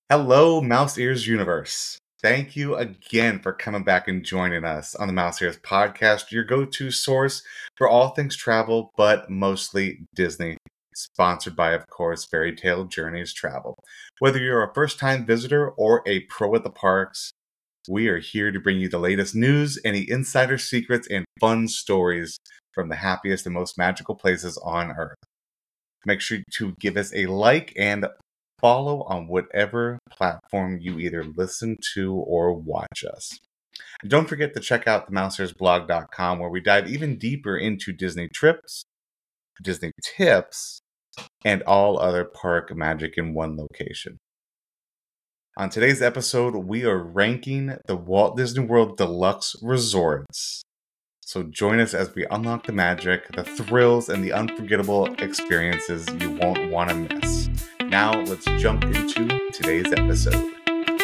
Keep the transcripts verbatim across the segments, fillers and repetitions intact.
Hello, Mouse Ears Universe. Thank you again for coming back and joining us on the Mouse Ears Podcast, your go-to source for all things travel, but mostly Disney. Sponsored by, of course, Fairy Tale Journeys Travel. Whether you're a first-time visitor or a pro at the parks, we are here to bring you the latest news, any insider secrets, and fun stories from the happiest and most magical places on Earth. Make sure to give us a like and follow on whatever platform you either listen to or watch us. And don't forget to check out the mouse ears blog dot com, where we dive even deeper into Disney trips, Disney tips, and all other park magic in one location. On today's episode, we are ranking the Walt Disney World Deluxe Resorts. So join us as we unlock the magic, the thrills, and the unforgettable experiences you won't want to miss. Now, let's jump into today's episode.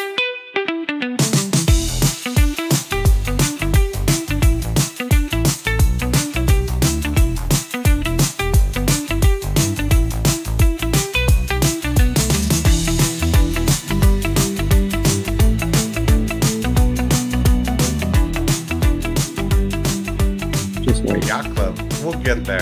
Just wait. Yacht Club, we'll get there.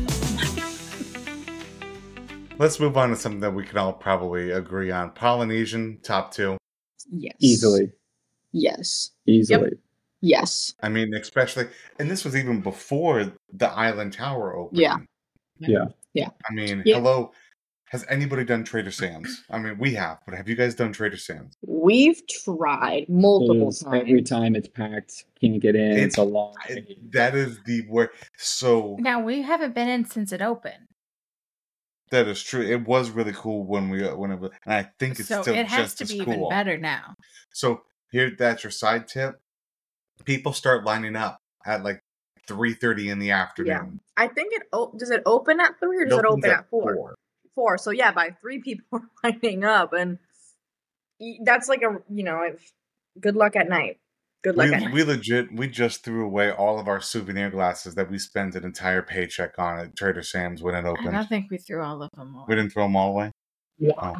Let's move on to something that we can all probably agree on. Polynesian, top two. Yes. Easily. Yes. Easily. Yes. I mean, especially, and this was even before the Island Tower opened. Yeah. Yeah. I mean, Yeah. hello, has anybody done Trader Sam's? I mean, we have, but have you guys done Trader Sam's? We've tried multiple Is times. every time it's packed, can't get in. It's- It's a long. I, that is the word. So Now, we haven't been in since it opened. that is true. It was really cool when we when it was, and I think it's So still it has just to as be cool. even better now. So here, that's your side tip. People start lining up at like three thirty in the afternoon. I think it o- does it open at three or does it opens open at four? Four. So yeah, by three people are lining up, and y- that's like a you know, if, good luck at night. Good luck We, at night. we legit we just threw away all of our souvenir glasses that we spent an entire paycheck on at Trader Sam's when it I opened. don't think we threw all of them away. We didn't throw them all away. Yeah. Oh.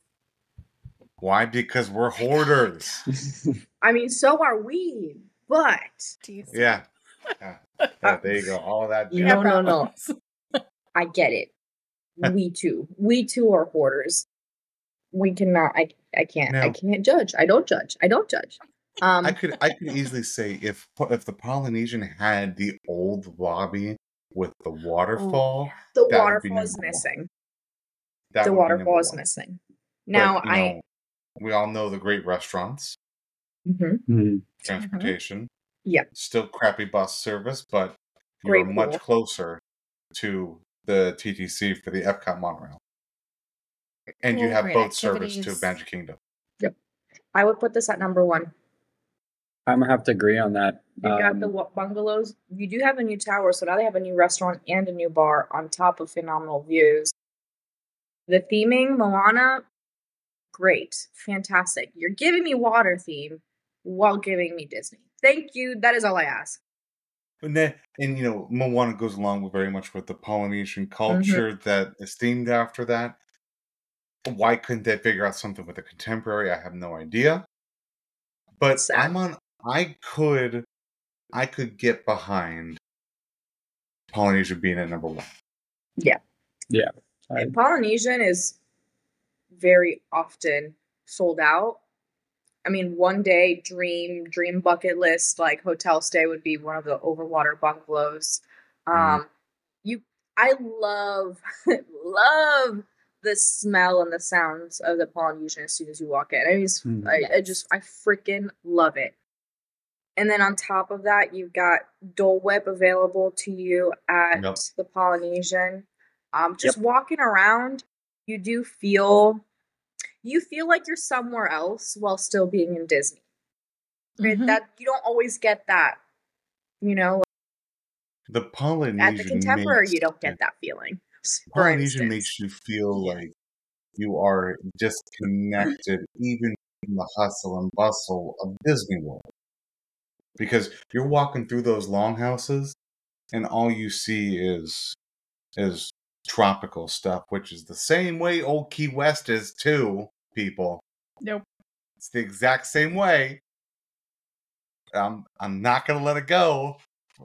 Why? Because we're hoarders. I mean, so are we, but Jeez. Yeah. Yeah. Yeah, there you go. All of that. You jazz. No, no, no. I get it. We too. We too are hoarders. We cannot. I. I can't. I Now- can't judge. I don't judge. I don't judge. Um. I could I could easily say if if the Polynesian had the old lobby with the waterfall, the that would be waterfall is number one. missing. that The would be waterfall number is one. missing. But, Now you I. know, we all know the great restaurants, Mhm. Mm. transportation. Yep. Still crappy bus service, but Great you're much pool. closer to the T T C for the Epcot monorail. And you Pool, have great boat service to activities. Magic Kingdom. I would put this at number one. I'm gonna have to agree on that. You got Um, the wa- bungalows. You do have a new tower, so now they have a new restaurant and a new bar on top of phenomenal views. The theming, Moana, great, fantastic. You're giving me water theme while giving me Disney. Thank you. That is all I ask. And then, and you know, Moana goes along with very much with the Polynesian Mm-hmm. culture that is themed after that. Why couldn't they figure out something with a contemporary? I have no idea. But Sad. I'm on. I could, I could get behind Polynesia being at number one. I- And Polynesian is very often sold out. I mean, one day dream dream bucket list like hotel stay would be one of the overwater bungalows. Um, Mhm. you, I love love the smell and the sounds of the Polynesian as soon as you walk in. I mean, it's, Mm. I, I just I freaking love it. And then on top of that, you've got Dole Whip available to you at Yep. the Polynesian. Um, just walking around, you do feel you feel like you're somewhere else while still being in Disney. Right? Mhm. That you don't always get that, you know. The Polynesian At the Contemporary, makes, you don't get that feeling. For Polynesian instance. makes you feel Yeah. like you are disconnected, even from the hustle and bustle of Disney World, because you're walking through those longhouses, and all you see is is tropical stuff, which is the same way old Key West is too, people. Nope. It's the exact same way. I'm I'm not gonna let it go.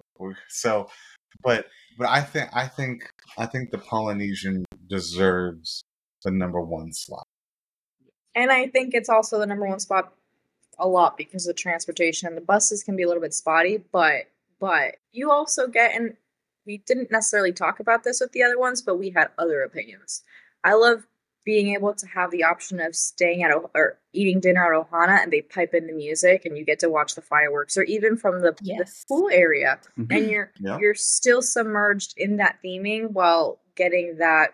So, but but I think I think I think the Polynesian deserves the number one slot. And I think it's also the number one spot a lot because of transportation. The buses can be a little bit spotty, but but you also get, and we didn't necessarily talk about this with the other ones, but we had other opinions. I love being able to have the option of staying at o- or eating dinner at Ohana, and they pipe in the music, and you get to watch the fireworks, or even from the, the Yes. pool area, Mhm. and you're Yeah. you're still submerged in that theming while getting that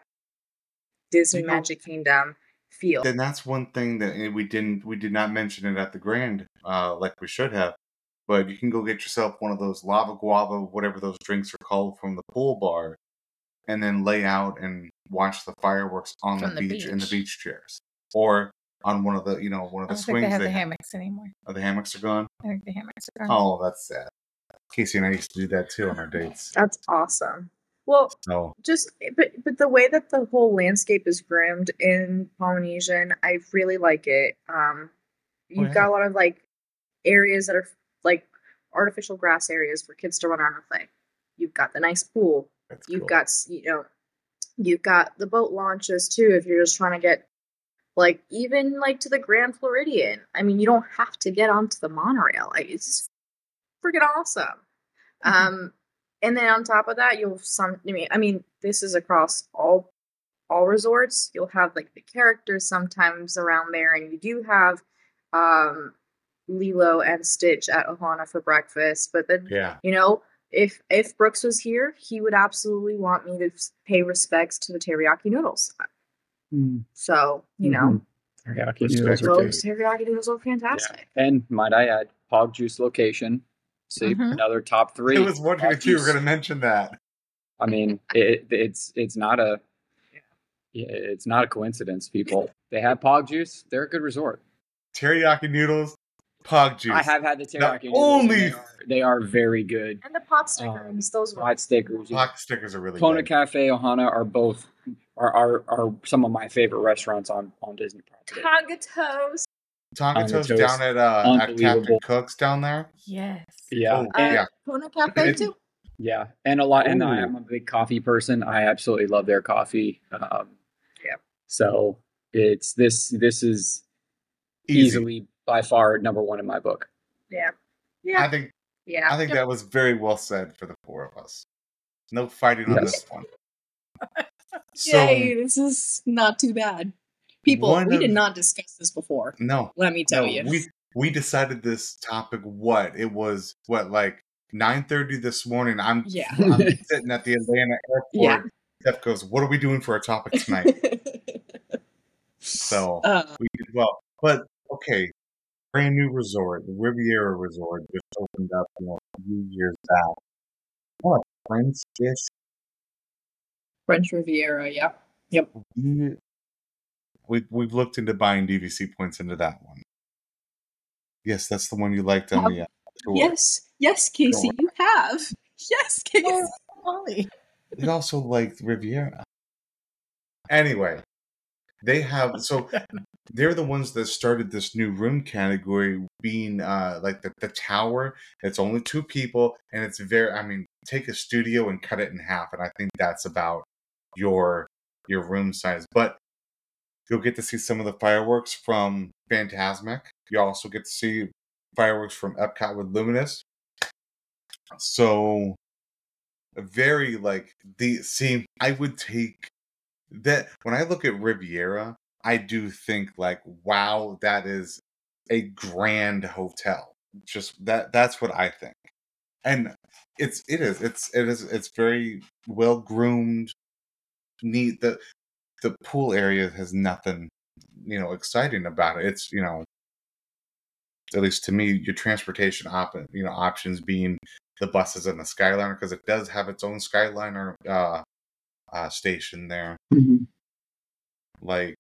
Disney You know- Magic Kingdom feel. Then that's one thing that eh, we didn't we did not mention it at the Grand, uh, like we should have. But you can go get yourself one of those lava guava, whatever those drinks are called, from the pool bar, and then lay out and watch the fireworks on From the the beach in the beach. beach chairs, or on one of the you know one of I the don't think they swings. have They the have. hammocks anymore. Oh, the hammocks are gone. I think the hammocks are gone. Oh, that's sad. Casey and I used to do that too on our dates. That's awesome. Well, So just but but the way that the whole landscape is groomed in Polynesian, I really like it. Um, you've yeah. got a lot of like areas that are like artificial grass areas for kids to run around and play. You've got the nice pool. that's You've cool. got s- you know, you've got the boat launches too. If you're just trying to get like even like to the Grand Floridian. I mean, you don't have to get onto the monorail. Like it's just freaking awesome. Mhm. Um, and then on top of that, you'll some. I mean, I mean, this is across all all resorts. You'll have like the characters sometimes around there, and you do have um, Lilo and Stitch at Ohana for breakfast. But then, Yeah. you know, if if Brooks was here, he would absolutely want me to s- pay respects to the teriyaki noodles. Mm. So you know, Mhm. Teriyaki Respect noodles to are those good. teriyaki noodles are fantastic. And might I add, Pog Juice location. See, Mhm. another top three. I was wondering Pog if you were Juice. going to mention that. I mean, it, it's it's not a yeah, it's not a coincidence. People, they have Pog Juice. They're a good resort. Teriyaki noodles, Pog juice. I have had the The teriyaki noodles. only- And they, are, they are very good. And the pot Um, stickers, those were Hot stickers. yeah. Pock stickers are really Kona good. Cafe, Ohana are both are, are are some of my favorite restaurants on on Disney property. Tonga toast. Tonga Tonga toast toast, down at uh at Captain unbelievable. Cook's down there. Yes. Yeah, Oh, and, Uh, yeah. Kona Cafe It- too. yeah, and a lot. And I Ooh. am a big coffee person. I absolutely love their coffee. Um, Yeah. So it's this. This is Easy. easily by far number one in my book. Yeah. I Yeah. think Yeah. I think that was very well said for the four of us. No fighting on Yes. this one. So Yay, this is not too bad. People, One we did of- not discuss this before. no, Let me tell no, you. we we decided this topic. What it was? What like nine thirty this morning? I'm Yeah. I'm sitting at the Atlanta Yeah. airport. Steph goes, "What are we doing for a topic tonight?" So Uh, we did well, but okay. Brand new resort, the Riviera Resort, just opened up you know, a few years back. What French dish? French Riviera, yeah. Yep. We we we've looked into buying D V C points into that one. Yes, that's the one you liked on the uh, tour. Yes, yes, Casey, you have. Yes, Casey. Oh, Molly. We also liked Riviera. Anyway, they have so they're the ones that started this new room category, being uh like the, the tower. It's only two people, and it's very. I mean, take a studio and cut it in half, and I think that's about your your room size. But you'll get to see some of the fireworks from Fantasmic. You also get to see fireworks from Epcot with Luminous. So very like the see. I would take that when I look at Riviera. I do think like, wow, that is a grand hotel. Just that that's what I think. And it's it is. It's it is it's very well groomed, neat. The the pool area has nothing, you know, exciting about it. It's, you know, at least to me, your transportation op you know, options being the buses and the Skyliner, because it does have its own Skyliner uh uh station there. Mhm. Like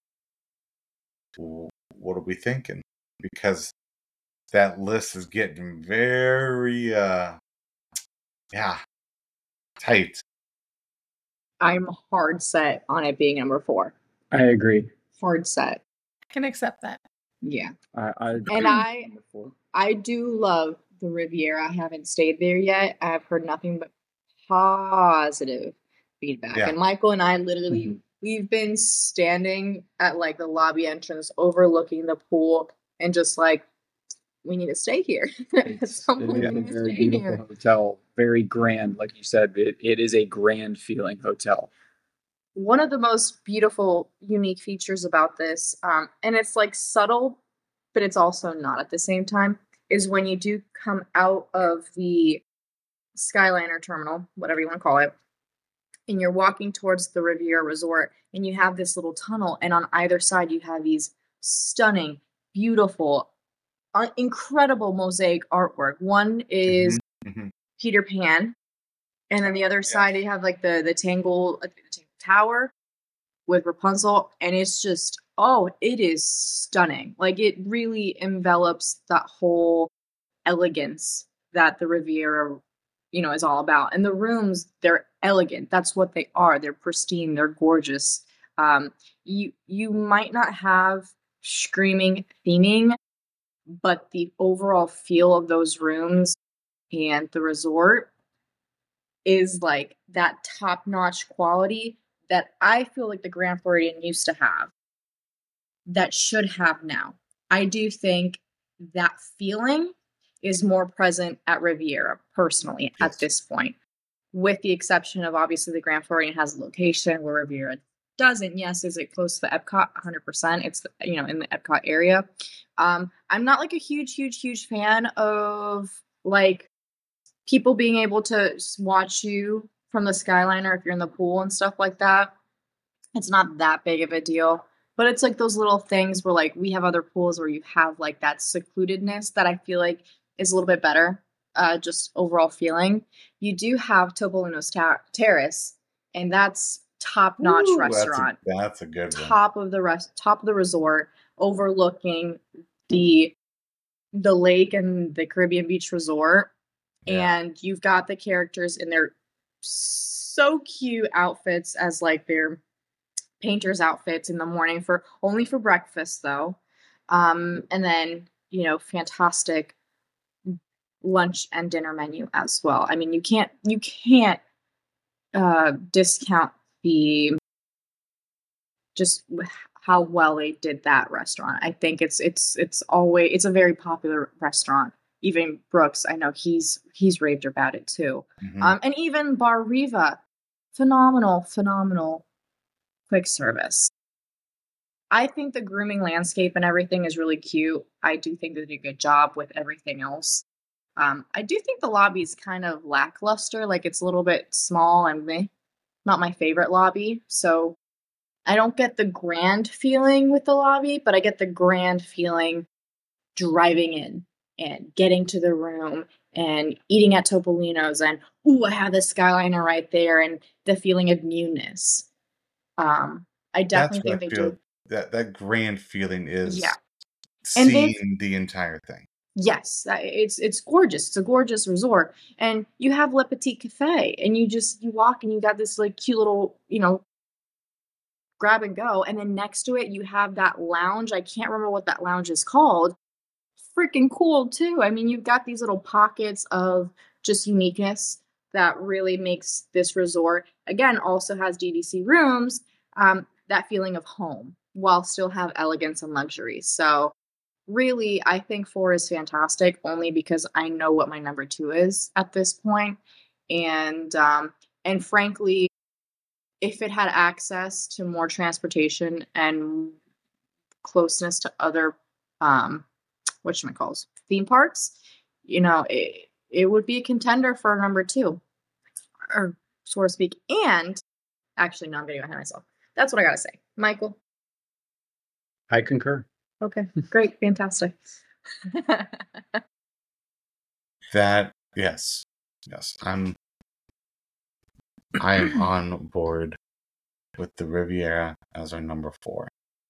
w- what are we thinking? Because that list is getting very, uh, yeah, tight. I'm hard set on it being number four. I agree. Hard set. Can accept that. Yeah. I, I And I number four. I do love the Riviera. I haven't stayed there yet. I've heard nothing but positive feedback. Yeah. And Michael and I literally Mhm. we've been standing at like the lobby entrance overlooking the pool and just like we need to stay here. At It's, some it point, is we a need to very stay beautiful here. hotel, very grand, like you said. It, it is a grand feeling hotel. One of the most beautiful, unique features about this, um, and it's like subtle, but it's also not at the same time, is when you do come out of the Skyliner terminal, whatever you want to call it, and you're walking towards the Riviera Resort, and you have this little tunnel, and on either side you have these stunning, beautiful, uh, incredible mosaic artwork. One is Mhm. Peter Pan, and then the other side you have like the the Tangle, uh, the Tangle Tower with Rapunzel, and it's just oh, it is stunning. Like it really envelops that whole elegance that the Riviera, you know, is all about. And the rooms, they're elegant. That's what they are. They're pristine. They're gorgeous. Um, you you might not have screaming theming, but the overall feel of those rooms and the resort is like that top-notch quality that I feel like the Grand Floridian used to have, that should have now. I do think that feeling is more present at Riviera, personally, Yes. at this point. With the exception of obviously the Grand Floridian has a location where Riviera doesn't. Yes, is it close to the Epcot? one hundred percent. It's, you know, in the Epcot area. Um, I'm not like a huge, huge, huge fan of like people being able to s- watch you from the Skyliner if you're in the pool and stuff like that. It's not that big of a deal. But it's like those little things where like we have other pools where you have like that secludedness that I feel like is a little bit better. Uh, just overall feeling. You do have Topolino's Ta- Terrace, and that's top-notch Ooh, that's a, restaurant, that's a good one. top of the rest, top of the resort, overlooking the the lake and the Caribbean Beach Resort. Yeah. And you've got the characters in their so cute outfits as like their painter's outfits in the morning for only for breakfast though. Um, and then, you know, fantastic lunch and dinner menu as well. I mean, you can't you can't uh discount the just w- how well they did that restaurant. I think it's it's it's always it's a very popular restaurant. Even Brooks, I know he's he's raved about it too. Mhm. Um, and even Bar Riva, phenomenal, phenomenal quick service. I think the grooming landscape and everything is really cute. I do think they did a good job with everything else. Um, I do think the lobby is kind of lackluster. Like it's a little bit small and meh. Not my favorite lobby. So I don't get the grand feeling with the lobby, but I get the grand feeling driving in and getting to the room and eating at Topolino's and, ooh, I have the Skyliner right there and the feeling of newness. Um, I That's definitely what think I they feel. do. That that grand feeling is Yeah. And they've- seeing the entire thing. Yes, I- it's it's gorgeous. It's a gorgeous resort, and you have Le Petit Cafe, and you just you walk and you got this like cute little you know grab and go, and then next to it you have that lounge. I can't remember what that lounge is called. Freaking cool too. I mean, you've got these little pockets of just uniqueness that really makes this resort again also has D V C rooms. Um, that feeling of home while still have elegance and luxury. So really, I think four is fantastic only because I know what my number two is at this point. And um, and frankly, if it had access to more transportation and closeness to other um, whatchamacalls, theme parks, you know, it, it would be a contender for number two, or so to speak. And actually, no, I'm getting ahead of myself. That's what I gotta say. Michael. I concur. Okay, great, fantastic. That yes, yes, I'm I am on board with the Riviera as our number four.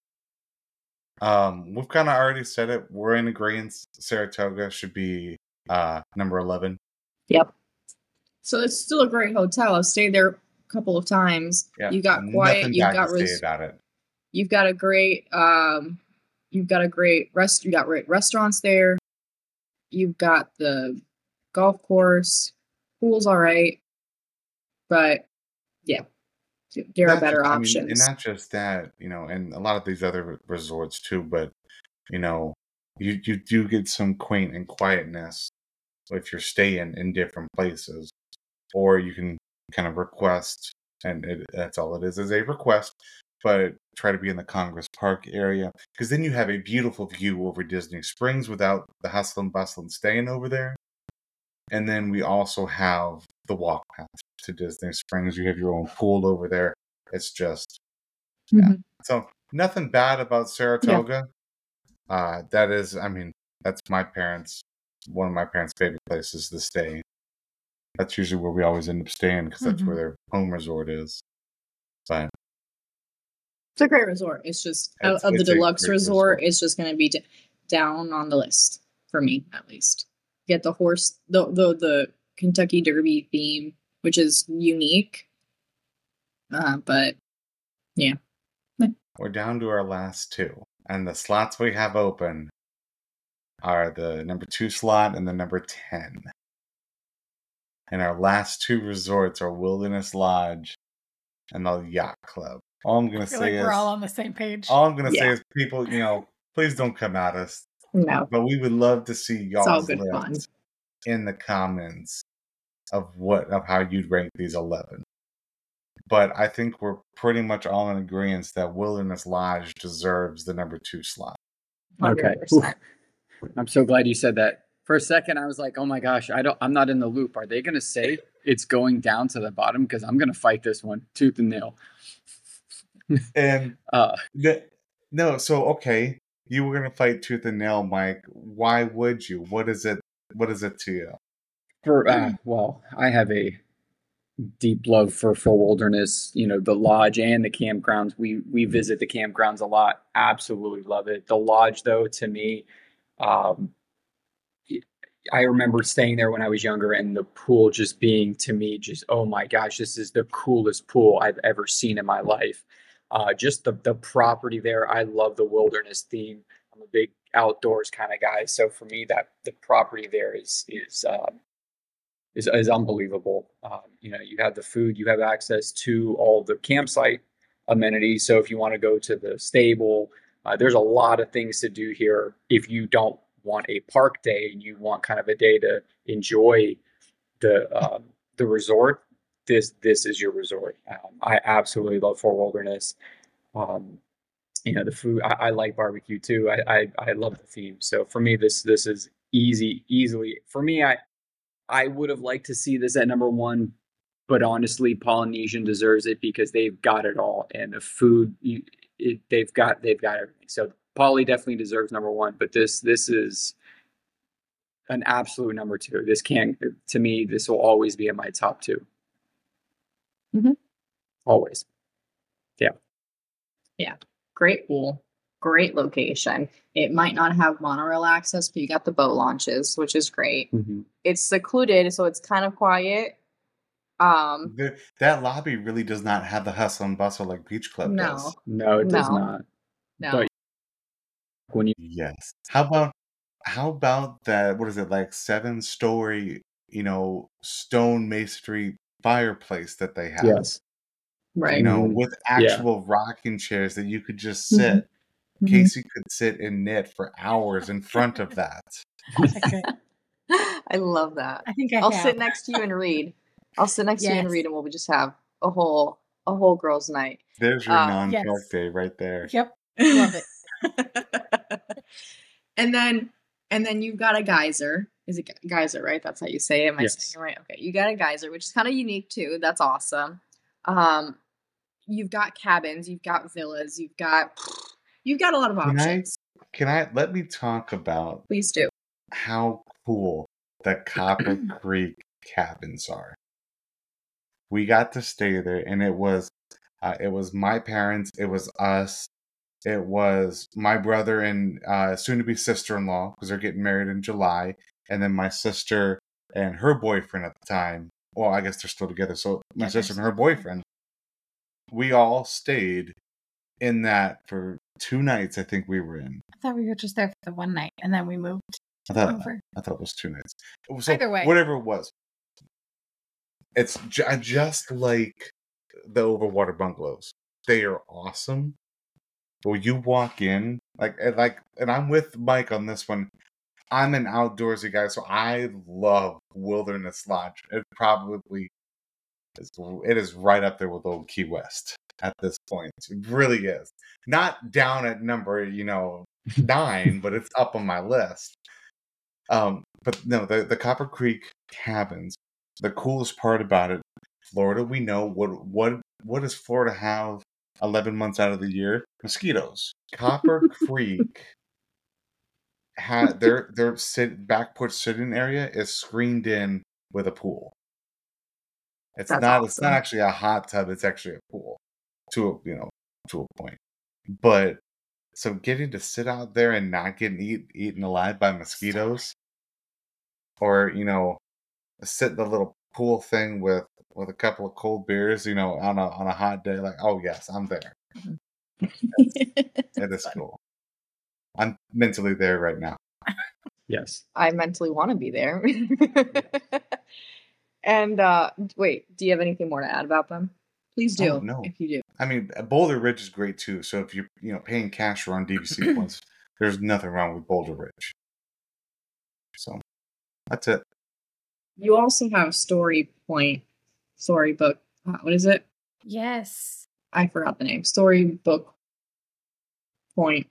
Um, we've kind of already said it. We're in agreement. Saratoga should be uh number eleven. Yep. So it's still a great hotel. I've stayed there a couple of times. Yeah, You got quiet. nothing You've bad got to say res- about it. You've got a great um, you've got a great rest. You got great restaurants there. You've got the golf course. Pool's all right, but yeah, there are Not better just, I mean, and options. not just that, you know, and a lot of these other resorts too, but you know, you you do get some quaint and quietness if you're staying in different places, or you can kind of request, and it, that's all it is is a request, but try to be in the Congress Park area because then you have a beautiful view over Disney Springs without the hustle and bustle and staying over there. And then we also have the walk path to Disney Springs. You have your own pool over there. It's just, yeah. Mhm. So nothing bad about Saratoga. Uh, that is, I mean, that's my parents, one of my parents' favorite places to stay. That's usually where we always end up staying because that's where Mhm. their home resort is. But It's a great resort. It's just out it's, of the it's a deluxe great resort, resort. it's just going to be d- down on the list for me, at least. Get the horse, the the the Kentucky Derby theme, which is unique. Uh, but yeah, We're down to our last two. And the slots we have open are the number two slot and the number ten. And our last two resorts are Wilderness Lodge and the Yacht Club. All I'm I gonna feel say like is we're all on the same page. all I'm gonna say Yeah. is people, you know, please don't come at us. no, But we would love to see it's all y'all's good list fun. in the comments of what of how you'd rank these eleven. But I think we're pretty much all in agreement that Wilderness Lodge deserves the number two slot. Okay. one hundred percent. I'm so glad you said that. For a second, I was like, "Oh my gosh, I don't. I'm not in the loop. Are they going to say it's going down to the bottom? Because I'm going to fight this one tooth and nail." And Uh, the, no, so okay, you were gonna fight tooth and nail, Mike. Why would you? What is it? What is it to you? for uh, well, I have a deep love for full wilderness. You know, the lodge and the campgrounds. We we visit the campgrounds a lot. Absolutely love it. The lodge, though, to me, um, I remember staying there when I was younger, and the pool just being to me just oh my gosh, this is the coolest pool I've ever seen in my life. Uh, just the the property there. I love the wilderness theme. I'm a big outdoors kind of guy, so for me, that the property there is is um, is, is unbelievable. Um, you know, you have the food, you have access to all the campsite amenities. So if you want to go to the stable, uh, there's a lot of things to do here. If you don't want a park day and you want kind of a day to enjoy the um, the resort, this this is your resort. Um, I absolutely love Fort Wilderness. Um, you know, the food. I, I like barbecue too. I, I I love the theme. So for me, this this is easy, easily for me. I I would have liked to see this at number one, but honestly, Polynesian deserves it because they've got it all, and the food you, it, they've got they've got everything. So Poly definitely deserves number one, but this this is an absolute number two. This can't to me. This will always be in my top two. Mhm. Always. Great pool, great location. It might not have monorail access, but you got the boat launches, which is great. Mm-hmm. It's secluded, so it's kind of quiet. Um, The, that lobby really does not have the hustle and bustle like Beach Club no, does. No, it does No. not. no. But when you Yes. How about how about that? What is it like? Seven story, you know, stone masonry fireplace that they have. yes, right. You know, Mhm. with actual rocking chairs that you could just sit. Mhm. Casey could sit and knit for hours in front of that. Okay. I love that. I think I I'll have. sit next to you and read. I'll sit next to you and Yes. read, and we'll just have a whole a whole girls' night. There's your Uh, non-park yes. day right there. Yep. Love it. and then and then you've got a geyser. Is it ge- geyser, right? That's how you say it. Am I Yes. saying it right? Okay. You got a geyser, which is kind of unique too. That's awesome. Um, you've got cabins, you've got villas, you've got you've got a lot of Can I options. can I let me talk about Please do. how cool the Copper Creek cabins are. We got to stay there, and it was uh, it was my parents, it was us, it was my brother and uh, soon-to-be sister-in-law because they're getting married in July, and then my sister and her boyfriend at the time. Well, I guess they're still together. So my Yeah, sister and they're her still together. boyfriend, we all stayed in that for two nights. I think we were in thought we were just there for the one night and then we moved I thought over. I thought it was two nights. So Either way. whatever it was, it's ju- just like the overwater bungalows. They are awesome. But when you walk in, like and like, and I'm with Mike on this one. I'm an outdoorsy guy, so I love Wilderness Lodge. It probably is, it is right up there with Old Key West at this point. It really is. Not down at number, you know, nine, but it's up on my list. Um, but no, the, the Copper Creek cabins, the coolest part about it, Florida, we know what what what does Florida have eleven months out of the year? Mosquitoes. Copper Creek had their their sit back porch sitting area is screened in with a pool. It's That's not it's not awesome. actually a hot tub, it's actually a pool to a you know to a point. But so getting to sit out there and not getting eat, eaten alive by mosquitoes, or you know, sit in the little pool thing with with a couple of cold beers, you know, on a on a hot day, like oh yes, I'm there. It is cool. I'm mentally there right now. Yes. I mentally want to be there. And uh wait, do you have anything more to add about them? Please Oh do, no. if you do. I mean, Boulder Ridge is great too. So if you're, you know, paying cash or on D V C points, there's nothing wrong with Boulder Ridge. So that's it. You also have Story Point, Storybook. Uh, what is it? Yes. I forgot the name. Storybook Point.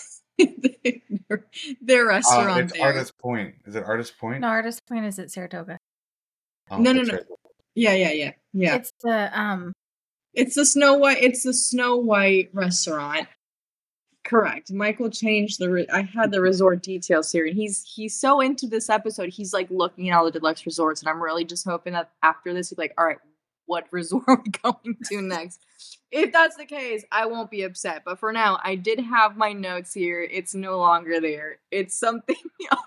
their, their Uh, restaurant it's there. Artist Point. Is it Artist Point? No, Artist Point is at Saratoga. Oh, No, no, that's no. right. Yeah, yeah, yeah, yeah. It's the um It's the Snow White. It's the Snow White restaurant. Correct. Michael changed the. Re- I had the resort details here, and he's he's so into this episode. He's like looking at all the deluxe resorts, and I'm really just hoping that after this, he's like, "All right, what resort are we going to next?" If that's the case, I won't be upset. But for now, I did have my notes here. It's no longer there. It's something.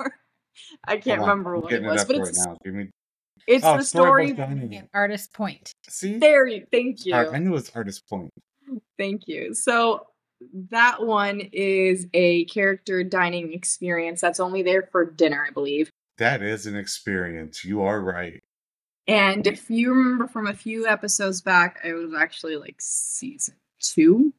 I can't Hold on, remember I'm what it getting it was, up but right it's now. Give me. it's Oh, the Storybook story. Dining. Artist Point. See, There you. Thank you. Ar- I knew it was Artist Point. Thank you. So that one is a character dining experience that's only there for dinner, I believe. That is an experience. You are right. And if you remember from a few episodes back, it was actually like season two.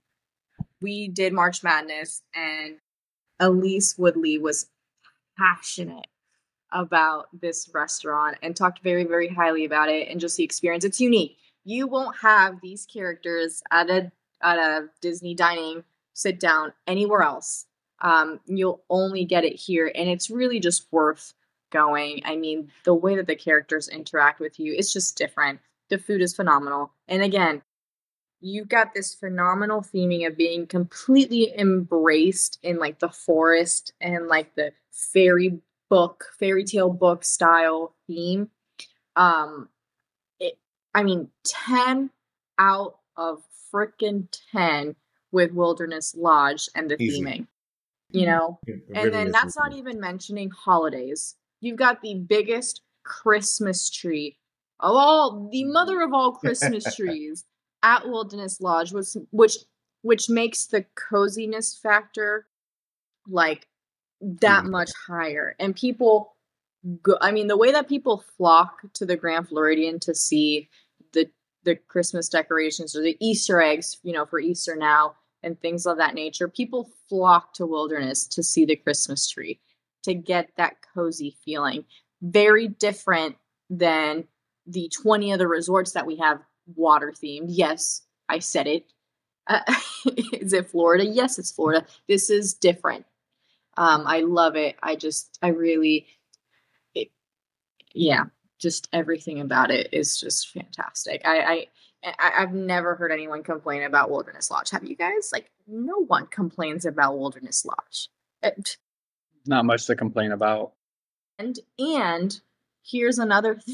We did March Madness, and Elise Woodley was passionate about this restaurant and talked very, very highly about it and just the experience. It's unique. You won't have these characters at a at a Disney dining sit down anywhere else. Um, you'll only get it here, and it's really just worth going. I mean, the way that the characters interact with you, it's just different. The food is phenomenal. And again, you've got this phenomenal theming of being completely embraced in like the forest and like the fairy book, fairy tale book style theme. Um, it, I mean, ten out of frickin' ten with Wilderness Lodge and the Easy. theming, you know? It And really then is that's not easy. even mentioning holidays. You've got the biggest Christmas tree of all, the mother of all Christmas trees at Wilderness Lodge, which which which makes the coziness factor like that Even much higher. And people go, I mean, the way that people flock to the Grand Floridian to see the the Christmas decorations or the Easter eggs, you know, for Easter now and things of that nature, people flock to Wilderness to see the Christmas tree, to get that cozy feeling. Very different than the twenty other resorts that we have water themed. Yes, I said it. Uh, is it Florida? Yes, it's Florida. This is different. Um, I love it. I just, I really, it, yeah, just everything about it is just fantastic. I, I, I, I've never heard anyone complain about Wilderness Lodge. Have you guys? Like, no one complains about Wilderness Lodge. It, Not much to complain about. and and here's another thing.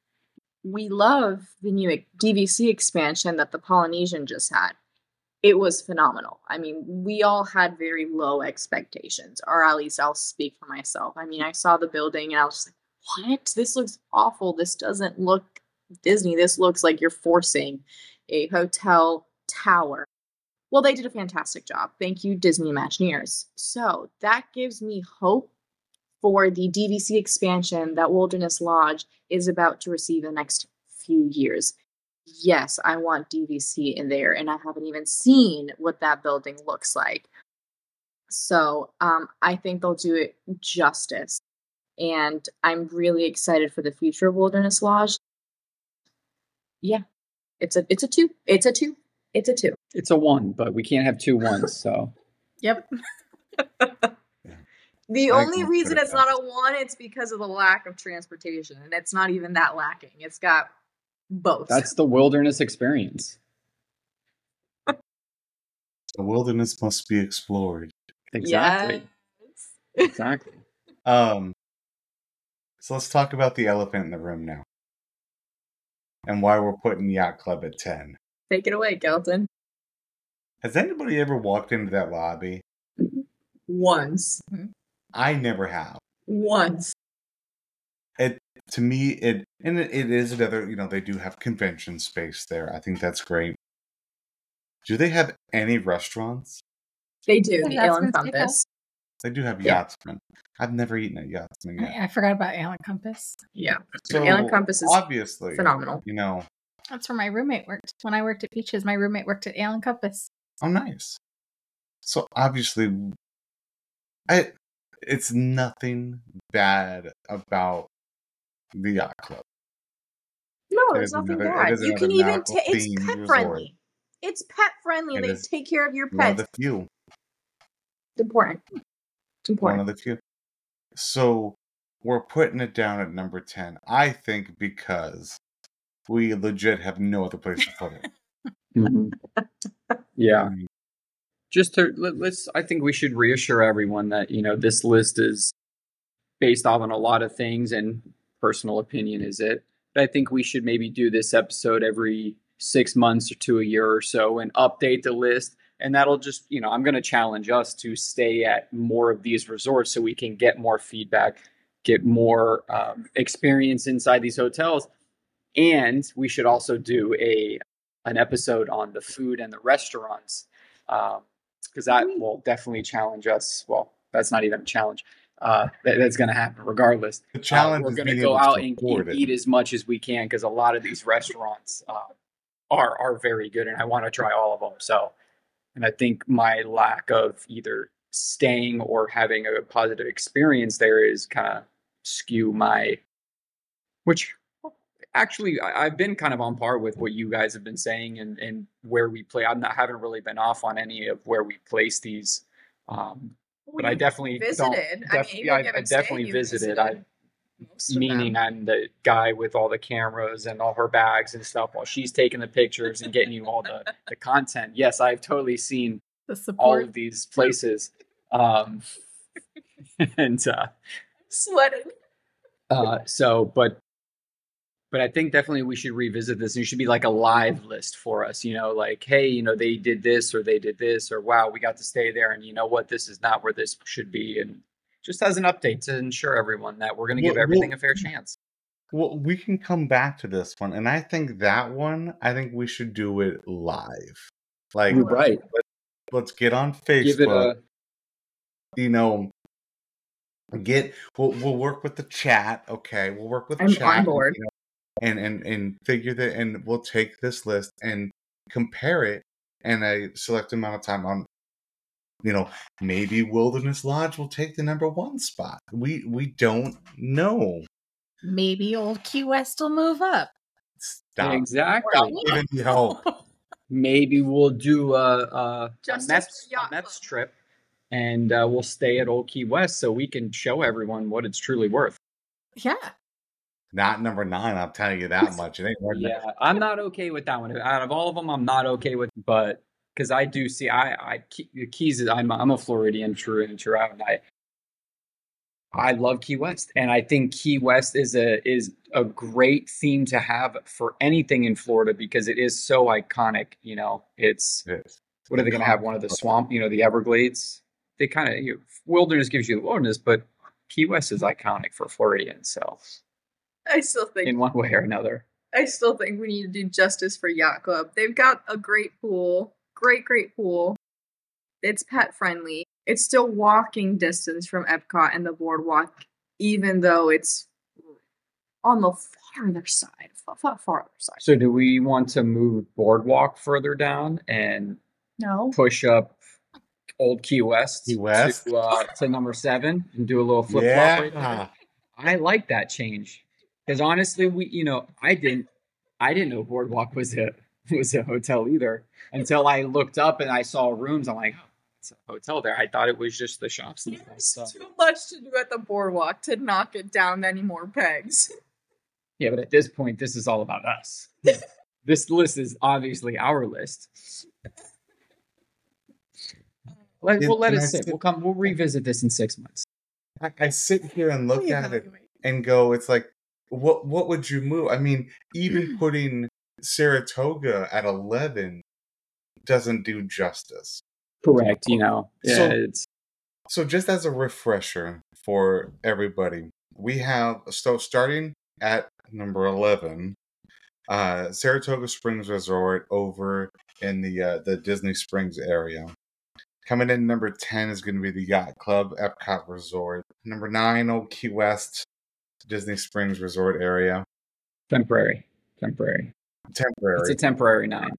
We love the new D V C expansion that the Polynesian just had. It was phenomenal. I mean, we all had very low expectations, or at least I'll speak for myself. I mean, I saw the building and I was like, what? This looks awful. This doesn't look Disney. This looks like you're forcing a hotel tower Well, they did a fantastic job. Thank you, Disney Imagineers. So that gives me hope for the D V C expansion that Wilderness Lodge is about to receive in the next few years. Yes, I want D V C in there, and I haven't even seen what that building looks like. So um, I think they'll do it justice. And I'm really excited for the future of Wilderness Lodge. Yeah, it's a it's a two. It's a two. It's a two. It's a one, but we can't have two ones, so. Yep. The I only can reason put it it's not a one, it's because of the lack of transportation, and it's not even that lacking. It's got both. That's the wilderness experience. The wilderness must be explored. Exactly. Yes. Exactly. Um, so let's talk about the elephant in the room now. And why we're putting Yacht Club at ten. Take it away, Kelton. Has anybody ever walked into that lobby? Once. I never have. Once. It to me it and it, it is another, you know, they do have convention space there. I think that's great. Do they have any restaurants? They do. Yeah, The that's Ale and gonna stay Compass. They do have Yeah. Yachtsman. I've never eaten at Yachtsman yet. I, I forgot about Ale and Compass. Yeah. So Ale and Compass is obviously phenomenal. You know, That's where my roommate worked. When I worked at Beaches, my roommate worked at Ale and Compass. oh nice. So obviously I it's nothing bad about the Yacht Club. No, It there's is nothing another- it bad. is You can another even nautical take. It's themed pet resort. friendly. It's pet friendly, and It they is take care of your One of pets. the few. It's important. It's One important. of the few. So we're putting it down at number ten. I think because we legit have no other place to put it. Mhm. Yeah. I mean, Just to let, let's, I think we should reassure everyone that, you know, this list is based off on a lot of things, and personal opinion is it. But I think we should maybe do this episode every six months or to a year or so and update the list. And that'll just, you know, I'm going to challenge us to stay at more of these resorts so we can get more feedback, get more um, experience inside these hotels. And we should also do a an episode on the food and the restaurants, because that will definitely challenge us. Well, that's not even a challenge. Uh, that, that's going to happen regardless. the Uh, challenge we're is going to being go able out to and, afford and it. eat as much as we can, because a lot of these restaurants uh, are are very good, and I want to try all of them. So, and I think my lack of either staying or having a positive experience there is kind of skew my, which actually I, I've been kind of on par with what you guys have been saying, and, and where we play. I'm not haven't really been off on any of where we place these. Um, but I definitely don't. visited. I def- mean, yeah, even I, I given stay, definitely you visited. visited I most of meaning them. I'm the guy with all the cameras and all her bags and stuff while she's taking the pictures and getting you all the, the content. Yes, I've totally seen The all support. of these places. Um, and uh, Sweating. uh, so, but but I think definitely we should revisit this. And it should be like a live list for us, you know, like, hey, you know, they did this or they did this, or wow, we got to stay there, and you know what, this is not where this should be. And just as an update to ensure everyone that we're going to give Well- everything well- a fair chance. Well, we can come back to this one, and I think that one, I think we should do it live. Like, Right. let's get on Give it Facebook. a, You know, get we'll we'll work with the chat. Okay, we'll work with I'm chat. on board. You know, and and and figure that, and we'll take this list and compare it in a select amount of time on. You know, maybe Wilderness Lodge will take the number one spot. We we don't know. Maybe old Key West will move up. Stop. exactly. Stop giving me hope. Maybe we'll do a, a, a Justice Mets, for Yacht a Mets Club. trip, and uh, we'll stay at Old Key West so we can show everyone what it's truly worth. Yeah. Not number nine. I'm telling you that much. It ain't worth it. Yeah, I'm not okay with that one. Out of all of them, I'm not okay with. But because I do see, I, I Key- Keys is, I'm, I'm a Floridian true and true out, and I, I love Key West, and I think Key West is a is a great theme to have for anything in Florida because it is so iconic. You know, it's It is. what are they going to have? One of the swamp, you know, the Everglades. They kind of you know, wilderness gives you the wilderness, but Key West is iconic for Floridians. So I still think in one way or another. I still think we need to do justice for Yacht Club. They've got a great pool, great, great pool. It's pet friendly. It's still walking distance from Epcot and the boardwalk, even though it's on the farther side, far, farther side. So do we want to move Boardwalk further down and No. push up Old Key West, Key West? to uh, to number seven and do a little flip flop right there? Yeah. I like that change because honestly, we you know I didn't I didn't know Boardwalk was a was a hotel either until I looked up and I saw rooms. I'm like, oh, it's a hotel there. I thought it was just the shops and stuff. Too much to do at the boardwalk to knock it down any more pegs. Yeah, but at this point, this is all about us. This list is obviously our list. Let, Yeah, we'll let and it I sit. sit- We'll come. We'll revisit this in six months. I, I sit here and look at it and go, it's like, what what would you move? I mean, even putting Saratoga at eleven doesn't do justice. Correct. You know. Yeah. So- it's So just as a refresher for everybody, we have, so starting at number eleven, uh, Saratoga Springs Resort over in the uh, the Disney Springs area. Coming in number ten is going to be the Yacht Club Epcot Resort. Number nine, Old Key West Disney Springs Resort area. temporary. Temporary. Temporary. It's a temporary nine.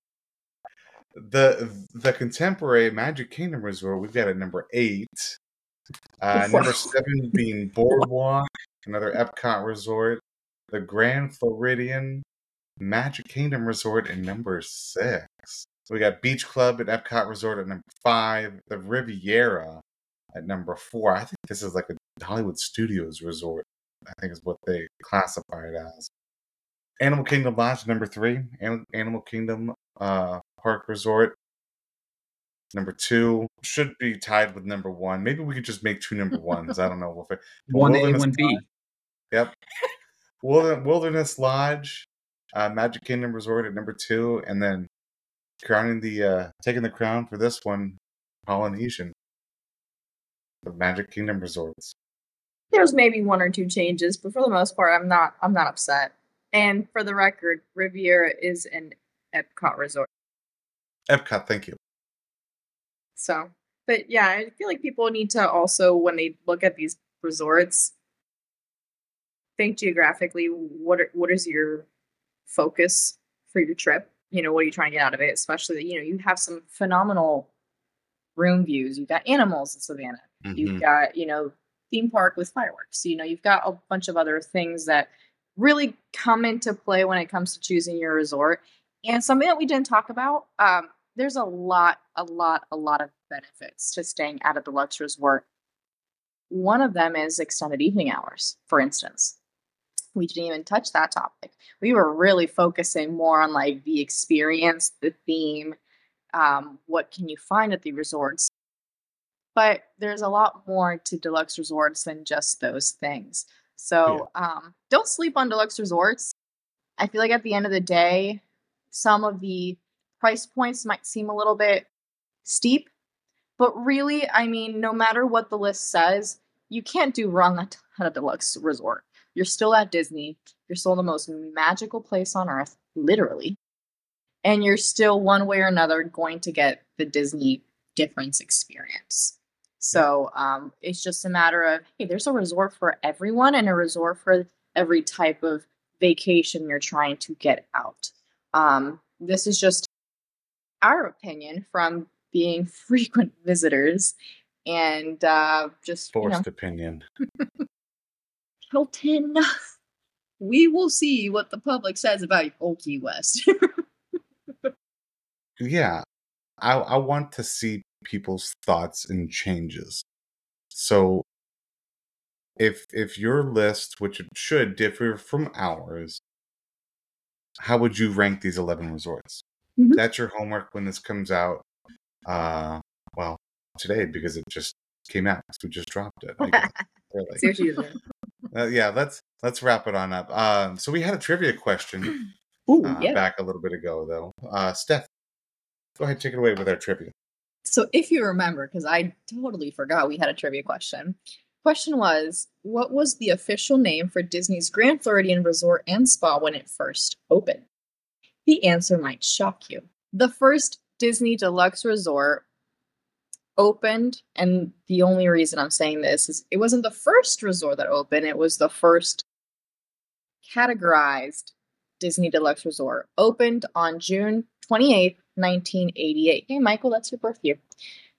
the the Contemporary Magic Kingdom Resort, we've got at number eight. Uh, number seven being Boardwalk, another Epcot resort. The Grand Floridian Magic Kingdom Resort at number six. So we got Beach Club at Epcot Resort at number five. The Riviera at number four. I think this is like a Hollywood Studios resort, I think is what they classify it as. Animal Kingdom Lodge, number three. An- Animal Kingdom uh, Park Resort, number two. Should be tied with number one. Maybe we could just make two number ones. I don't know. If it, One A, Wilderness one B. Lodge- Yep. Wilder- Wilderness Lodge, uh, Magic Kingdom Resort at number two, and then crowning the uh, taking the crown for this one, Polynesian, the Magic Kingdom Resorts. There's maybe one or two changes, but for the most part, I'm not. I'm not upset. And for the record, Riviera is an Epcot resort. Epcot, thank you. So, but yeah, I feel like people need to also, when they look at these resorts, think geographically. What are, what is your focus for your trip? You know, what are you trying to get out of it? Especially, you know, you have some phenomenal room views. You've got animals in Savannah. You've got, you know, theme park with fireworks. You know, you've got a bunch of other things that really come into play when it comes to choosing your resort. And something that we didn't talk about, um, there's a lot, a lot, a lot of benefits to staying at a deluxe resort. One of them is extended evening hours, for instance. We didn't even touch that topic. We were really focusing more on like the experience, the theme, um, what can you find at the resorts. But there's a lot more to deluxe resorts than just those things. So um, don't sleep on deluxe resorts. I feel like at the end of the day, some of the price points might seem a little bit steep. But really, I mean, no matter what the list says, you can't do wrong at a deluxe resort. You're still at Disney. You're still the most magical place on earth, literally. And you're still, one way or another, going to get the Disney difference experience. So um, it's just a matter of, hey, there's a resort for everyone and a resort for every type of vacation you're trying to get out. Um, this is just our opinion from being frequent visitors and uh, just, you know, Forced opinion. Hilton, we will see what the public says about Old Key West. Yeah, I I want to see people's thoughts and changes. So if if your list, which it should differ from ours, how would you rank these eleven resorts? Mhm. That's your homework when this comes out. Uh, well, today because it just came out. So we just dropped it. I guess. Really. see what she's doing. Uh, yeah, let's let's wrap it on up. Um, so we had a trivia question Ooh, uh, yeah. back a little bit ago, though. Uh, Steph, go ahead, take it away with our trivia. So if you remember, because I totally forgot we had a trivia question. Question was, what was the official name for Disney's Grand Floridian Resort and Spa when it first opened? The answer might shock you. The first Disney Deluxe Resort opened, and the only reason I'm saying this is it wasn't the first resort that opened, it was the first categorized Disney Deluxe Resort. Opened on June twenty-eighth, nineteen eighty-eight. Hey, Michael, that's your birth year.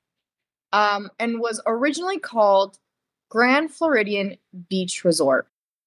Um, and was originally called Grand Floridian Beach Resort.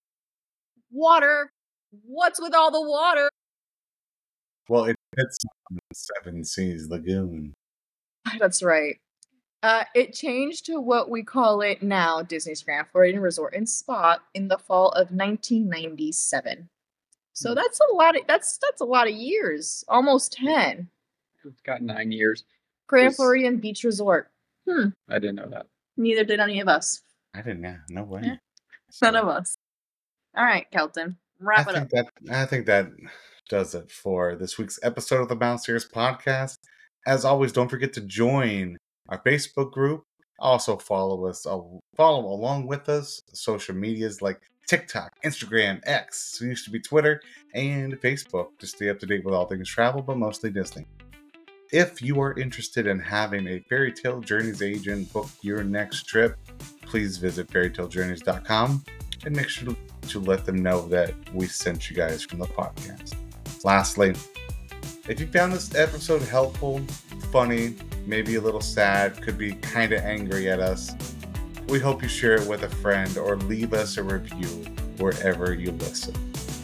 Water. What's with all the water? Well, it, it's Seven Seas Lagoon. That's right. Uh, it changed to what we call it now, Disney's Grand Floridian Resort and Spa, in the fall of nineteen ninety-seven. So that's a lot of that's that's a lot of years, almost ten. It's got nine years. Grand This- Floridian Beach Resort. Hmm. I didn't know that. Neither did any of us. I didn't know. No way. Yeah. None of us. All right, Kelton, wrap I it up. think that I think that does it for this week's episode of the Mouse Ears podcast. As always, don't forget to join our Facebook group. Also follow us, uh, follow along with us. Social medias like TikTok, Instagram, X, it used to be Twitter, and Facebook to stay up to date with all things travel, but mostly Disney. If you are interested in having a Fairy Tale Journeys agent book your next trip, please visit fairy tale journeys dot com and make sure to, to let them know that we sent you guys from the podcast. Lastly, if you found this episode helpful, funny, maybe a little sad, could be kind of angry at us, we hope you share it with a friend or leave us a review wherever you listen.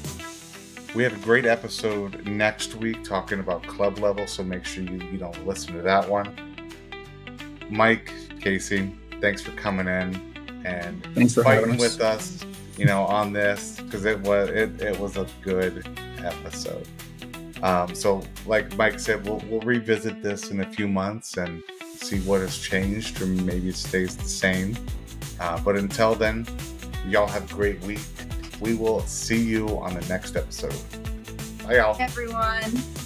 We have a great episode next week talking about club level, so make sure you, you know, listen to that one. Mike, Casey, thanks for coming in and Thanks for fighting having us. with us, you know, on this, because it was it, it was a good episode. Um, so, like Mike said, we'll we'll revisit this in a few months and see what has changed, or maybe it stays the same. Uh, but until then, y'all have a great week. We will see you on the next episode. Bye, y'all. Everyone.